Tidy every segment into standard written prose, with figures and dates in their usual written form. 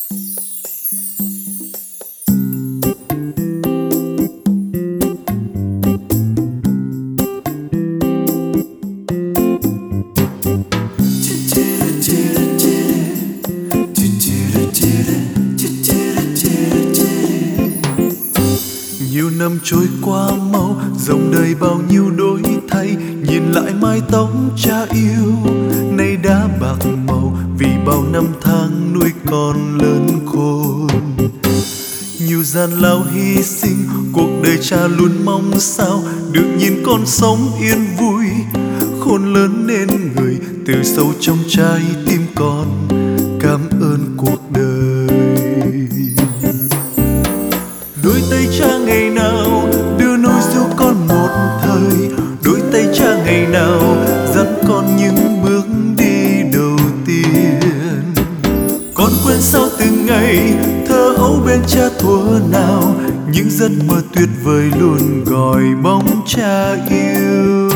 Nhiều năm trôi qua mau, dòng đời bao nhiêu đổi thay. Nhìn lại mái tóc cha yêu, nay đã bạc màu vì bao năm tháng nuôi con lớn khôn. Nhiều gian lao hy sinh, cuộc đời cha luôn mong sao được nhìn con sống yên vui. Khôn lớn nên người, từ sâu trong trái tim con cảm ơn cuộc đời. Đôi tay cha ngày nào đưa nôi ru con một thời, đôi tay cha ngày nào dắt con những bước đi đầu tiên. Con quên sao từng ngày thơ ấu bên cha thuở nào, những giấc mơ tuyệt vời luôn gọi bóng cha yêu.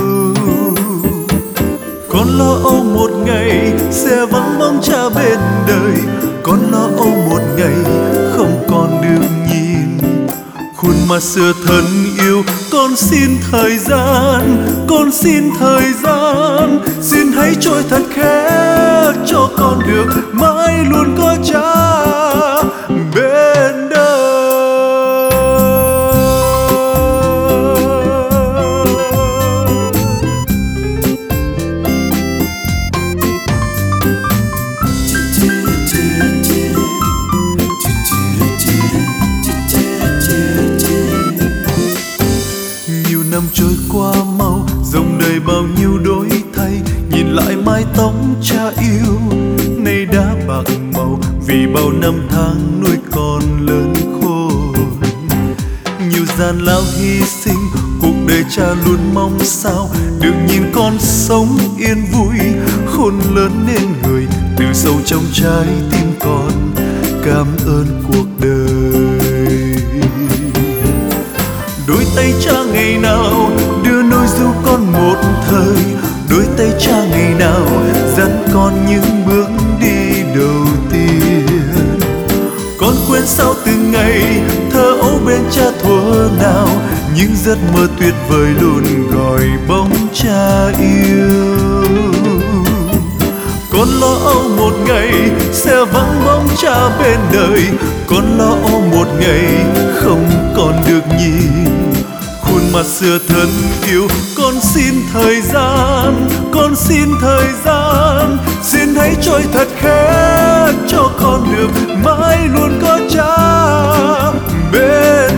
Con lo âu một ngày sẽ vắng bóng cha bên đời, con lo âu một ngày không còn được nhìn khuôn mặt xưa thân yêu. Con xin thời gian, con xin thời gian, xin hãy trôi thật khẽ cho con được mãi luôn có cha bên đời. Năm trôi qua mau, dòng đời bao nhiêu đổi thay. Nhìn lại mái tóc cha yêu, nay đã bạc màu vì bao năm tháng nuôi con lớn khôn. Nhiều gian lao hy sinh, cuộc đời cha luôn mong sao được nhìn con sống yên vui. Khôn lớn nên người, từ sâu trong trái tim con cảm ơn cuộc đời. Đôi tay cha ngày nào đưa nôi ru con một thời, đôi tay cha ngày nào dắt con những bước đi đầu tiên. Con quên sao từng ngày thơ ấu bên cha thuở nào, những giấc mơ tuyệt vời luôn gọi bóng cha yêu. Con lo âu một ngày sẽ vắng bóng cha bên đời, con lo âu một ngày không còn được nhìn khuôn mặt xưa thân yêu. Con xin thời gian, con xin thời gian, xin hãy trôi thật khẽ cho con được mãi luôn có cha bên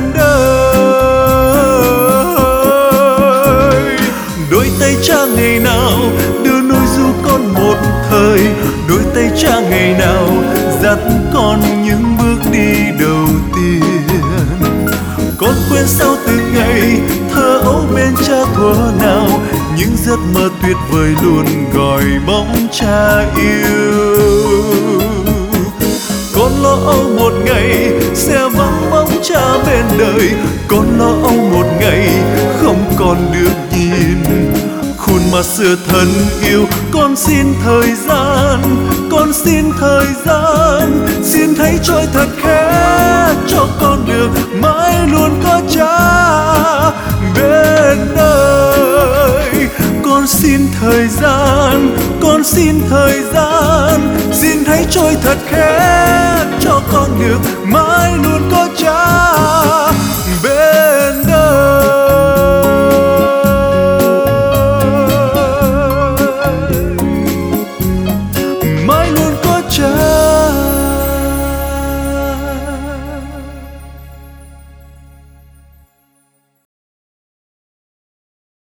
đời. Đôi tay cha ngày nào đưa nôi ru con một thời, đôi tay cha ngày nào dắt con những bước đi đầu tiên. Con quên sao từng ngày thơ ấu bên cha thuở nào, những giấc mơ tuyệt vời luôn gọi bóng cha yêu. Con lo âu một ngày sẽ vắng bóng cha bên đời, con lo âu một ngày không còn được nhìn khuôn mặt xưa thân yêu. Con xin thời gian, con xin thời gian, xin hãy trôi thật khẽ cho con được mãi luôn có cha bên đời. Con xin thời gian, con xin thời gian, xin hãy trôi thật khẽ cho con được mãi luôn có cha